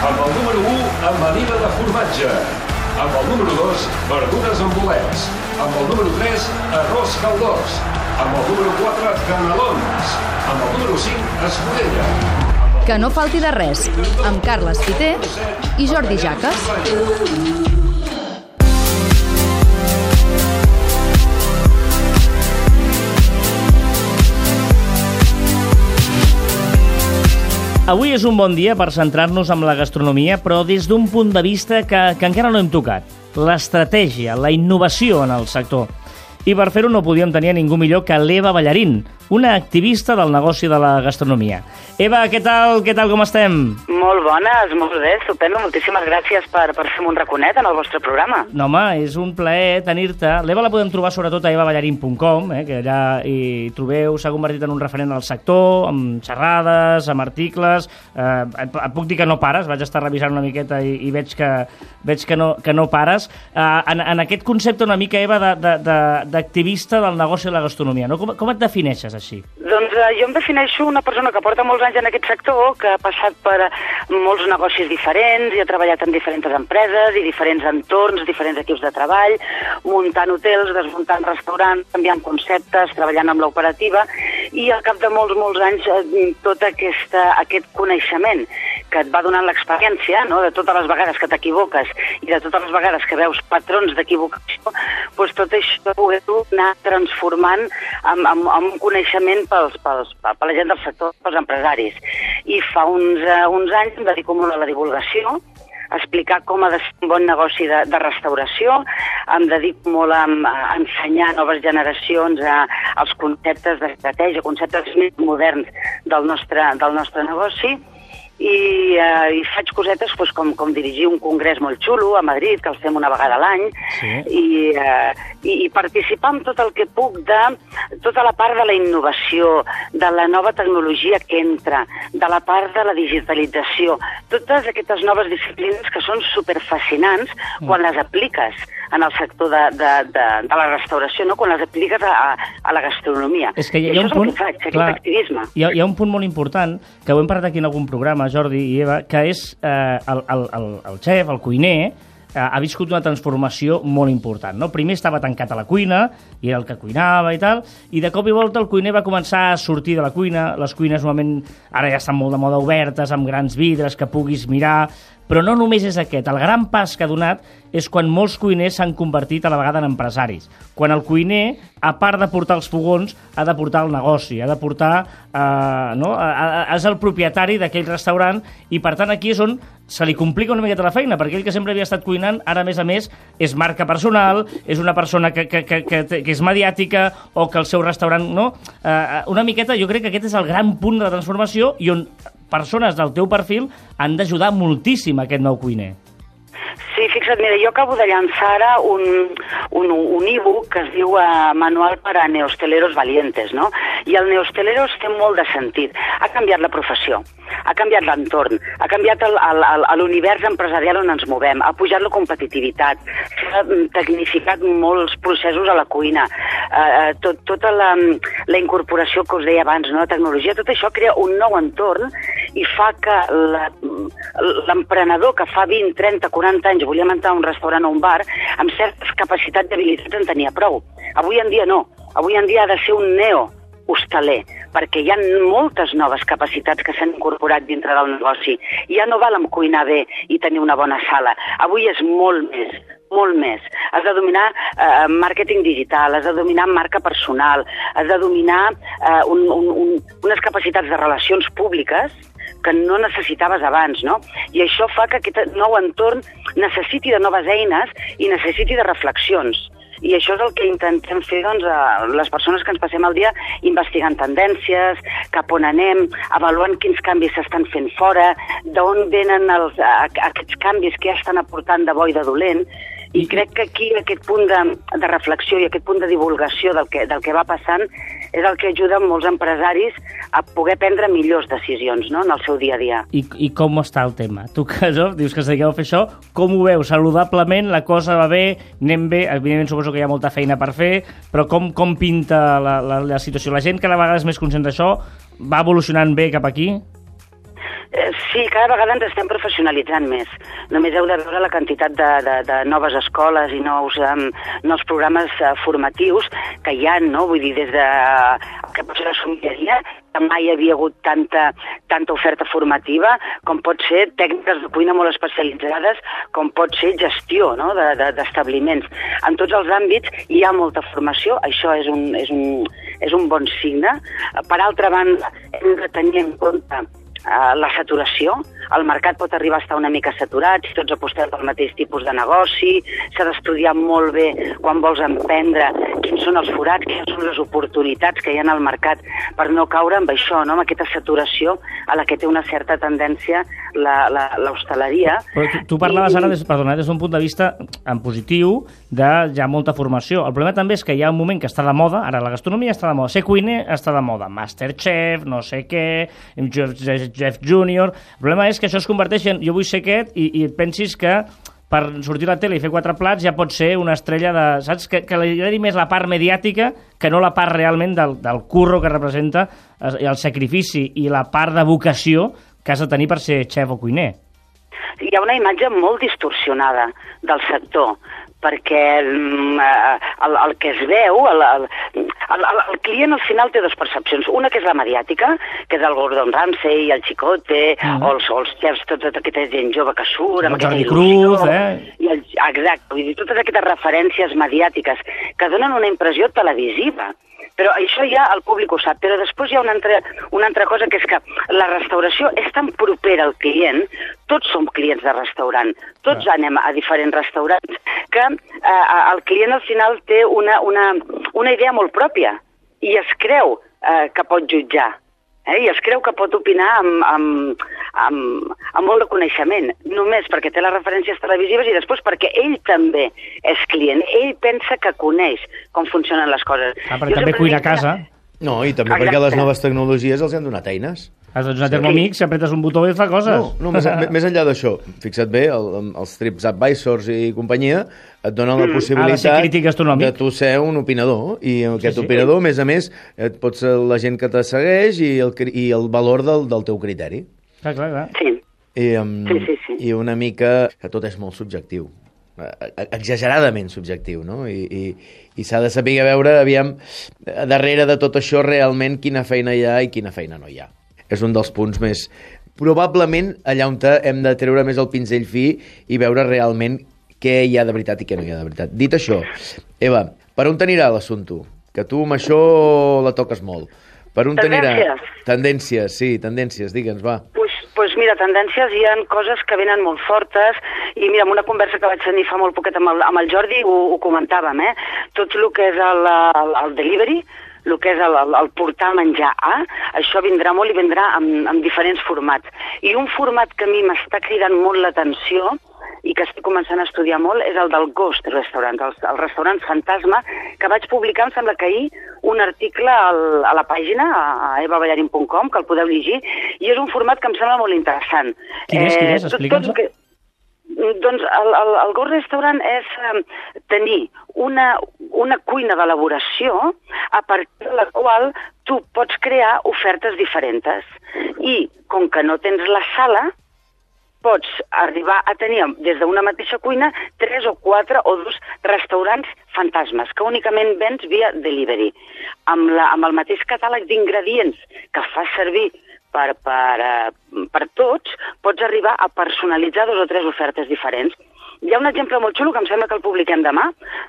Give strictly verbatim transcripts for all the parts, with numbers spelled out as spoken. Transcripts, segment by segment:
Amb el número u, amanida de formatge. Amb el número dos, verdures amb bolets. Amb el número tres, arròs caldós. Amb el número quatre, canelons. Amb el número cinc, escudella. Que no falti de res, amb Carles Piter i Jordi Jaques. Avui és un bon dia per centrar-nos en la gastronomia, però des d'un punt de vista que, que encara no hem tocat. L'estratègia, la innovació en el sector. I per fer-ho no podíem tenir ningú millor que l'Eva Ballarín, una activista del negoci de la gastronomia. Eva, què tal? Què tal, com estem? Molt bones, molt bé, estupendo. Moltíssimes gràcies per, per fer un raconet en el vostre programa. No, home, és un plaer tenir-te. L'Eva la podem trobar sobretot a eva ballarín punt com, eh, que allà hi trobeu, s'ha convertit en un referent del sector, amb xerrades, amb articles. Eh, et, et puc dir que no pares, vaig estar revisant una miqueta i, i veig que veig que no, que no pares. Eh, en, en aquest concepte una mica, Eva, de, de, de, d'activista del negoci de la gastronomia, no? Com, com et defineixes així? Doncs eh, jo em defineixo una persona que porta molts anys en aquest sector, que ha passat per molts negocis diferents i ha treballat en diferents empreses i diferents entorns, diferents equips de treball, muntant hotels, desmuntant restaurants, canviant conceptes, treballant amb l'operativa, i al cap de molts, molts anys tot aquesta, aquest coneixement que et va donant l'experiència, no?, de totes les vegades que t'equivoques i de totes les vegades que veus patrons d'equivocació, doncs tot això poder-ho anar transformant en, en, en un coneixement pels, pels, per la gent del sector, pels empresaris. I fa uns, uh, uns anys em dedico molt a la divulgació, a explicar com ha de ser un bon negoci de, de restauració, em dedico molt a, a ensenyar a noves generacions a, als conceptes d'estratègia, conceptes més moderns del nostre, del nostre negoci, i, uh, i faig cosetes doncs, com, com dirigir un congrés molt xulo a Madrid, que el fem una vegada a l'any, sí. i, uh, i, i participar en tot el que puc de tota la part de la innovació, de la nova tecnologia que entra, de la part de la digitalització, totes aquestes noves disciplines que són superfascinants mm. quan les apliques en el sector de, de, de, de la restauració, no? Quan les apliques a, a la gastronomia. És que hi ha, I hi ha això un punt, és el que faig, aquest clar, activisme. Hi ha, hi ha un punt molt important, que ho hem parlat aquí en algun programa, Jordi i Eva, que és eh, el, el, el, el xef, el cuiner, eh, ha viscut una transformació molt important, no? Primer estava tancat a la cuina, i era el que cuinava i tal, i de cop i volta el cuiner va començar a sortir de la cuina. Les cuines normalment ara ja estan molt de moda obertes, amb grans vidres que puguis mirar, però no només és aquest. El gran pas que ha donat és quan molts cuiners s'han convertit a la vegada en empresaris. Quan el cuiner, a part de portar els fogons, ha de portar el negoci, ha de portar... Eh, no? És el propietari d'aquell restaurant, i per tant aquí és on se li complica una miqueta la feina, perquè ell que sempre havia estat cuinant, ara a més a més és marca personal, és una persona que, que, que, que, que és mediàtica, o que el seu restaurant... no? Eh, una miqueta, jo crec que aquest és el gran punt de la transformació, i on persones del teu perfil han d'ajudar moltíssim a aquest nou cuiner. Sí, fixa't, mira, jo acabo de llançar ara un, un, un e-book que es diu uh, Manual per a neosteleros valientes, no? I el neosteleros té molt de sentit. Ha canviat la professió, ha canviat l'entorn, ha canviat l'univers empresarial on ens movem, ha pujat la competitivitat, s'ha tecnificat molts processos a la cuina, uh, tot, tota la, la incorporació que us deia abans, no? La tecnologia, tot això crea un nou entorn i fa que l'emprenedor que fa vint, trenta, quaranta anys volia muntar un restaurant o un bar, amb certes capacitats i habilitats en tenia prou. Avui en dia no. Avui en dia ha de ser un neo-hostaler, perquè hi ha moltes noves capacitats que s'han incorporat dintre del negoci. Ja no val amb cuinar bé i tenir una bona sala. Avui és molt més, molt més. Has de dominar eh, màrqueting digital, has de dominar marca personal, has de dominar eh, un, un, un, unes capacitats de relacions públiques que no necessitaves abans, no? I això fa que aquest nou entorn necessiti de noves eines i necessiti de reflexions. I això és el que intentem fer, doncs, a les persones que ens passem el dia investigant tendències, cap on anem, avaluant quins canvis s'estan fent fora, d'on venen els, aquests canvis que ja estan aportant de bo i de dolent. I crec que aquí aquest punt de, de reflexió i aquest punt de divulgació del que, del que va passant és el que ajuda molts empresaris a poder prendre millors decisions, no?, en el seu dia a dia. I, i com està el tema? Tu que no, dius que es dediqueu a fer això, com ho veus? Saludablement, la cosa va bé, anem bé, evidentment suposo que hi ha molta feina per fer, però com, com pinta la, la, la situació? La gent cada vegada és més conscient d'això? Va evolucionant bé cap aquí? Sí, cada vegada ens estem professionalitzant més. Només heu de veure la quantitat de, de, de noves escoles i nous, um, nous programes uh, formatius que hi ha, no? Vull dir, des de que pot ser la somieria, que mai hi havia hagut tanta, tanta oferta formativa, com pot ser tècniques de cuina molt especialitzades, com pot ser gestió, no? de, de, d'establiments. En tots els àmbits hi ha molta formació, això és un, és un, és un bon signe. Per altra banda, hem de tenir en compte Uh, la saturació. El mercat pot arribar a estar una mica saturat, si tots apostem pel mateix tipus de negoci, s'ha d'estudiar molt bé quan vols emprendre quins són els forats, quines són les oportunitats que hi ha al mercat per no caure amb això, no? Amb aquesta saturació a la que té una certa tendència la, la, l'hostaleria. Però tu, tu parlaves I... ara, des, perdona, des d'un punt de vista en positiu de ja molta formació. El problema també és que hi ha un moment que està de moda, ara la gastronomia està de moda, ser cuiner està de moda, Masterchef, no sé què, Chef Junior. El problema és que això es converteix en jo vull ser aquest i, i pensis que per sortir a la tele i fer quatre plats ja pot ser una estrella de... Saps? Que, que li agradi més la part mediàtica que no la part realment del, del curro que representa el sacrifici i la part de vocació que has de tenir per ser xef o cuiner. Hi ha una imatge molt distorsionada del sector, perquè el, el, el que es veu, el, el, el, el client al final té dues percepcions. Una que és la mediàtica, que és el Gordon Ramsay, el Chicote, mm. o, els, o els xefs, tota aquesta gent jove que surt, amb aquesta il·lusió. Cruz, eh? I el, exacte, vull dir, totes aquestes referències mediàtiques que donen una impressió televisiva. Però això ja el públic ho sap, però després hi ha una altra, una altra cosa, que és que la restauració és tan propera al client, tots som clients de restaurant, tots ah. anem a diferents restaurants, que eh, el client al final té una, una, una idea molt pròpia i es creu eh, que pot jutjar. Eh? I es creu que pot opinar amb, amb, amb, amb molt de coneixement, només perquè té les referències televisives i després perquè ell també és client. Ell pensa que coneix com funcionen les coses. Ah, perquè també cuina a casa. No, i també Exacte. Perquè les noves tecnologies els han donat eines. Has donat Thermomix, si apretes un botó i fa coses. No, no més, més enllà d'això, fixa't bé, el, els TripAdvisors i companyia et donen la possibilitat mm. de tu ser un opinador, i aquest sí, sí. opinador, a més a més, et pot ser la gent que te segueix i el, i el valor del, del teu criteri. Clar, clar, clar. Sí. I, um, sí, sí, sí. I una mica que tot és molt subjectiu, exageradament subjectiu, no? I, i, i s'ha de saber veure, aviam, darrere de tot això realment quina feina hi ha i quina feina no hi ha. És un dels punts més... Probablement allà on hem de treure més el pinzell fi i veure realment què hi ha de veritat i què no hi ha de veritat. Dit això, Eva, per on t'anirà l'assumpte? Que tu amb això la toques molt. Per on t'anirà? Tendències. Tendències, sí, tendències, digue'ns, va. Pues, pues mira, tendències hi ha coses que venen molt fortes i mira, en una conversa que vaig tenir fa molt poquet amb el, amb el Jordi ho, ho comentàvem, eh? Tot el que és el, el, el delivery, el que és el, el, el portar menjar a, això vindrà molt i vindrà amb, amb diferents formats. I un format que a mi m'està cridant molt l'atenció i que estic començant a estudiar molt és el del Ghost Restaurant, els, els restaurants fantasma, que vaig publicar, em sembla que ahir, un article al, a la pàgina, a eva ballarin punt com, que el podeu llegir, i és un format que em sembla molt interessant. Quin és, quin és? Explica'ns-ho. Que, doncs el, el, el Ghost Restaurant és eh, tenir una, una cuina d'elaboració a partir de la qual tu pots crear ofertes diferents. I com que no tens la sala, pots arribar a tenir des d'una mateixa cuina tres o quatre o dos restaurants fantasmes que únicament vens via delivery. Amb, la, amb el mateix catàleg d'ingredients que fas servir per, per, per tots, pots arribar a personalitzar dos o tres ofertes diferents. Hi ha un exemple molt xulo que em sembla que el publiquem demà,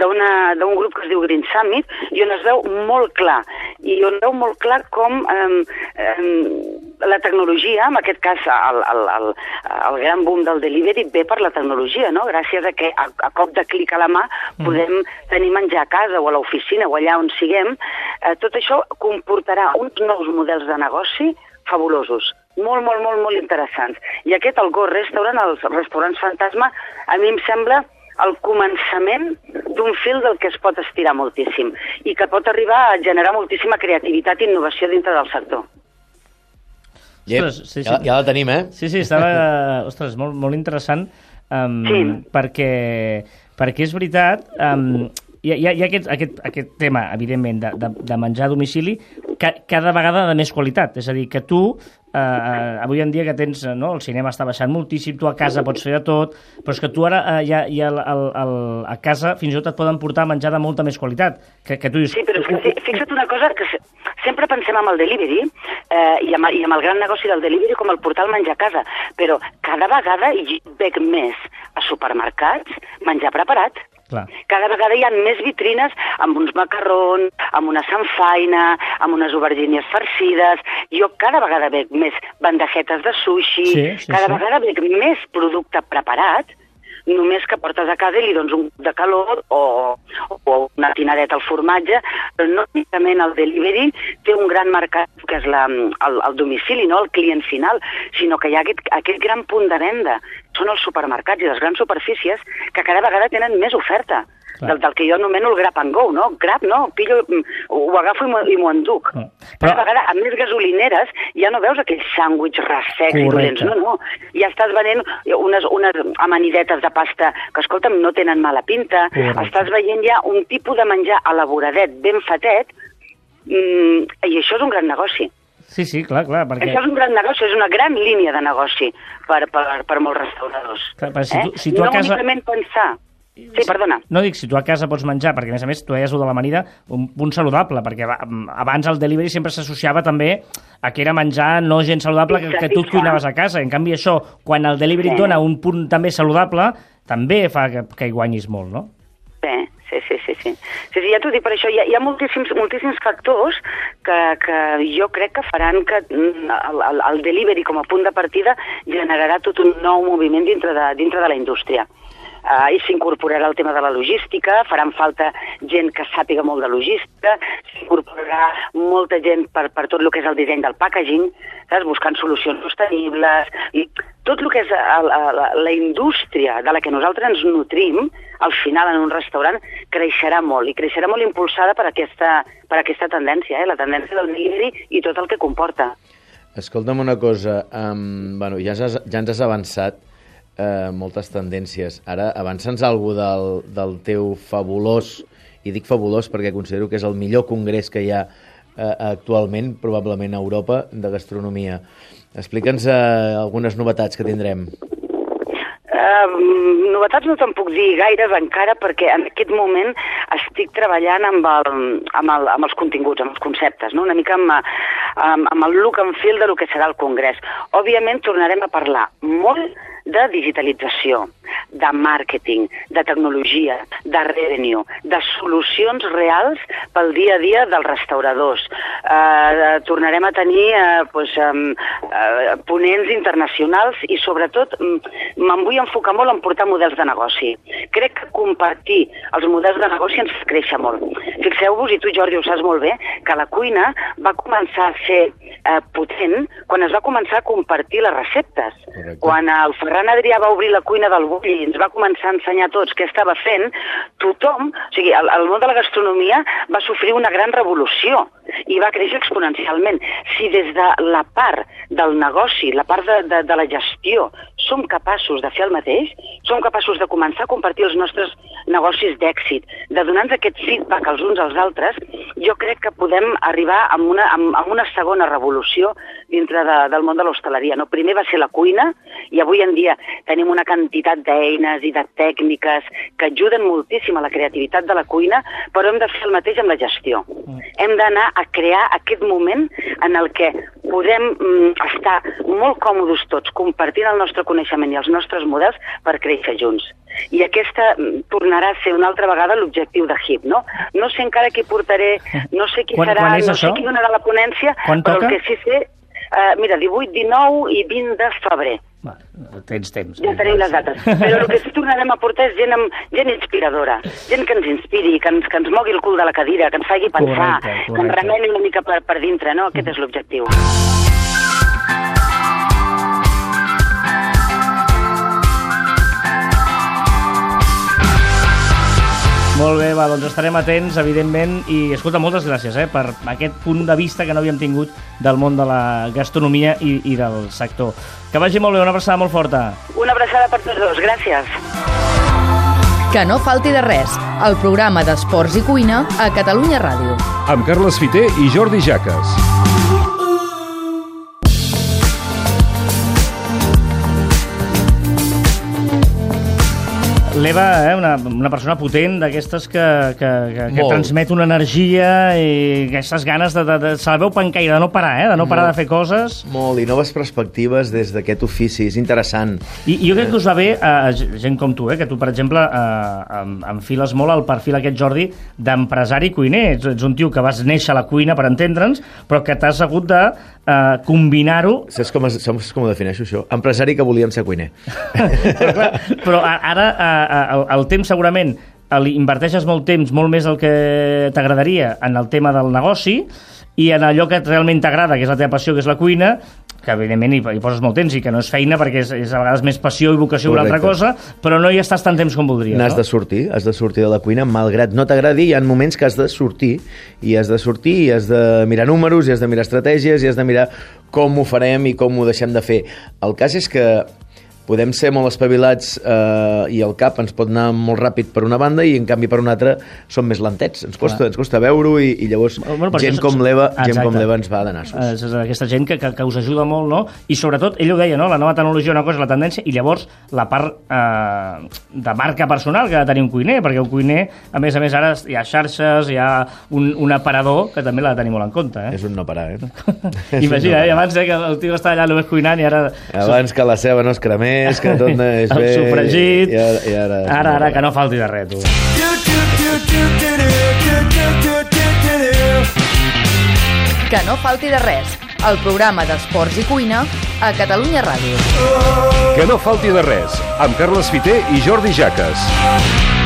d'un grup que es diu Green Summit, i on es veu molt clar, i on es veu molt clar com eh, eh, la tecnologia, en aquest cas el, el, el, el gran boom del delivery, ve per la tecnologia, no? Gràcies a que a, a cop de clic a la mà podem tenir menjar a casa o a l'oficina o allà on siguem. Eh, tot això comportarà uns nous models de negoci fabulosos, molt, molt, molt, molt interessants. I aquest, el Ghost Restaurant, els restaurants fantasma, a mi em sembla el començament d'un fil del que es pot estirar moltíssim i que pot arribar a generar moltíssima creativitat i innovació dintre del sector. Yep. Ostres, sí, sí. Ja, ja la tenim, eh? Sí, sí, estava... Ostres, molt, molt interessant um, sí. perquè, perquè és veritat... Um, hi ha, hi ha aquest, aquest, aquest tema, evidentment, de, de, de menjar a domicili, ca, cada vegada de més qualitat. És a dir, que tu, eh, avui en dia que tens, no, el cinema està baixant moltíssim, tu a casa pots fer de tot, però és que tu ara eh, ja, ja el, el, el, a casa fins i tot et poden portar menjar de molta més qualitat. Que, que tu dius... Sí, però és que fixa't una cosa, que sempre pensem en el delivery eh, i, amb, i amb el gran negoci del delivery com el portal menjar a casa, però cada vegada hi veig més a supermercats menjar preparat. Clar. Cada vegada hi ha més vitrines amb uns macarrons, amb una samfaina, amb unes aubergínies farcides. Jo cada vegada veig més bandejetes de sushi, sí, sí, cada sí. vegada veig més producte preparat, només que portes a casa i li dones un cop de calor o, o una tinadeta al formatge, però no únicament el delivery té un gran mercat que és la, el, el domicili, no el client final, sinó que hi ha aquest, aquest gran punt de venda. Són els supermercats i les grans superfícies que cada vegada tenen més oferta. Del, del que jo anomeno el grab and go, no? Grab, no? Pillo, ho agafo i m'ho enduc. Mm. Però... Cada vegada, a més gasolineres, ja no veus aquells sàndwich ressecs i dolents. No, no. Ja estàs venent unes, unes amanidetes de pasta que, escolta'm, no tenen mala pinta. Correcte. Estàs veient ja un tipus de menjar elaboradet, ben fatet, mm, i això és un gran negoci. Sí, sí, clar, clar. Perquè... Això és un gran negoci, és una gran línia de negoci per, per, per molts restauradors. Clar, si tu, si eh? tu a no casa... únicament pensar... Sí, perdona. No dic, si tu a casa pots menjar, perquè a més a més tu deies ho de l'amanida, un punt saludable, perquè abans el delivery sempre s'associava també a que era menjar no gens saludable que, que tu et cuinaves a casa. En canvi això, quan el delivery et dona un punt també saludable, també fa que, que hi guanyis molt, no? Sí, sí, sí, sí. sí. sí, sí ja t'ho dic, per això hi ha, hi ha moltíssims, moltíssims factors que, que jo crec que faran que el, el, el delivery com a punt de partida generarà tot un nou moviment dintre de, dintre de la indústria. Uh, i s'incorporarà el tema de la logística, faran falta gent que sàpiga molt de logística, s'incorporarà molta gent per, per tot el que és el disseny del packaging, saps? Buscant solucions sostenibles, i tot el que és el, la, la indústria de la que nosaltres ens nutrim, al final en un restaurant, creixerà molt, i creixerà molt impulsada per aquesta, per aquesta tendència, eh? La tendència del delivery i tot el que comporta. Escolta'm una cosa, um, bueno, ja, has, ja ens has avançat Eh, moltes tendències. Ara, avança'ns alguna del, del teu fabulós, i dic fabulós perquè considero que és el millor congrés que hi ha eh, actualment, probablement a Europa, de gastronomia. Explica'ns eh, algunes novetats que tindrem. Uh, novetats no te'n puc dir gaires encara perquè en aquest moment estic treballant amb, el, amb, el, amb els continguts, amb els conceptes, no? Una mica amb, amb, amb el look and feel de lo que serà el congrés. Òbviament tornarem a parlar molt de digitalització, de màrqueting, de tecnologia, de revenue, de solucions reals pel dia a dia dels restauradors. Uh, tornarem a tenir uh, pues, um, uh, ponents internacionals i sobretot me'n vull enfocar molt en portar models de negoci. Crec que compartir els models de negoci ens fa créixer molt. Fixeu-vos, i tu Jordi ho saps molt bé, que la cuina va començar a ser uh, potent quan es va començar a compartir les receptes. Correcte. Quan el Ferran Adrià va obrir la cuina del Bulli i ens va començar a ensenyar a tots què estava fent, tothom, o sigui, el, el món de la gastronomia va sofrir una gran revolució i va créixer exponencialment. Si des de la part del negoci, la part de, de, de la gestió, som capaços de fer el mateix, som capaços de començar a compartir els nostres negocis d'èxit, de donar-nos aquest feedback els uns als altres, jo crec que podem arribar a una, a una segona revolució dintre de, del món de l'hostaleria. No? Primer va ser la cuina, i avui en dia tenim una quantitat d'eines i de tècniques que ajuden moltíssim a la creativitat de la cuina, però hem de fer el mateix amb la gestió. Mm. Hem d'anar a crear aquest moment en el que podem mm, estar molt còmodes tots, compartint el nostre coneixement i els nostres models per créixer junts. I aquesta tornarà a ser una altra vegada l'objectiu de H I P, no? No sé encara qui portaré, no sé qui quan, serà, quan no això? sé qui donarà la ponència, quan però toca? el que sí sé, uh, mira, divuit, dinou i vint de febrer. Va, tens temps. Ja tenim les dates. Però el que sí tornarem a portar és gent, amb, gent inspiradora, gent que ens inspiri, que ens, que ens mogui el cul de la cadira, que ens faci pensar, correcte, correcte. Que ens remeni una mica per, per dintre, no? Aquest és l'objectiu. Molt bé, va, doncs estarem atents, evidentment, i escolta, moltes gràcies eh, per aquest punt de vista que no havíem tingut del món de la gastronomia i, i del sector. Que vagi molt bé, una abraçada molt forta. Una abraçada per tots dos, gràcies. Que no falti de res, el programa d'esports i cuina a Catalunya Ràdio. Amb Carles Fiter i Jordi Jaques. L'Eva, eh, una, una persona potent d'aquestes que, que, que, que Molt. transmet una energia i aquestes ganes de, de, de se la veu pencaire, de no parar, eh, de no parar Molt. de fer coses. Molt, i noves perspectives des d'aquest ofici, és interessant. I, i jo crec que us va bé a gent com tu, eh, que tu, per exemple, eh, enfiles molt el perfil aquest, Jordi, d'empresari cuiner. Ets, ets un tio que vas néixer a la cuina, per entendre'ns, però que t'has hagut de eh, combinar-ho. Saps com, es, saps com ho defineixo, això? Empresari que volíem ser cuiner. però, clar, però ara eh, el, el temps segurament li inverteixes molt temps, molt més del que t'agradaria en el tema del negoci i en allò que realment t'agrada, que és la teva passió, que és la cuina, que evidentment hi, hi poses molt temps i que no és feina perquè és, és a vegades més passió i vocació que una altra cosa, però no hi estàs tant temps com voldries. N'has no? de sortir, has de sortir de la cuina, malgrat no t'agradi, hi ha moments que has de sortir, i has de sortir, i has de mirar números, i has de mirar estratègies, i has de mirar com ho farem i com ho deixem de fer. El cas és que podem ser molt espavilats eh, i el cap ens pot anar molt ràpid per una banda i en canvi per una altra som més lentets, ens costa, ens costa veure-ho i, i llavors bueno, gent, això, com l'Eva, gent exacte. com l'Eva ens va de nassos. És aquesta gent que, que, que us ajuda molt, no? I sobretot, ell ho deia, no? La nova tecnologia una cosa és la tendència i llavors la part eh, de marca personal que ha de tenir un cuiner, perquè un cuiner, a més a més, ara hi ha xarxes, hi ha un, un aparador que també l'ha de tenir molt en compte, eh? És un no parar, eh? Imagina, eh? Abans eh, que el tio estava allà només cuinant i ara... Abans que la ceba no es cremés, que tot anés el bé... sofregit... I ara, i ara, ara, ara, que no falti de res, tu. Que no falti de res, el programa d'esports i cuina a Catalunya Ràdio. Que no falti de res, amb Carles Fiter i Jordi Jaques.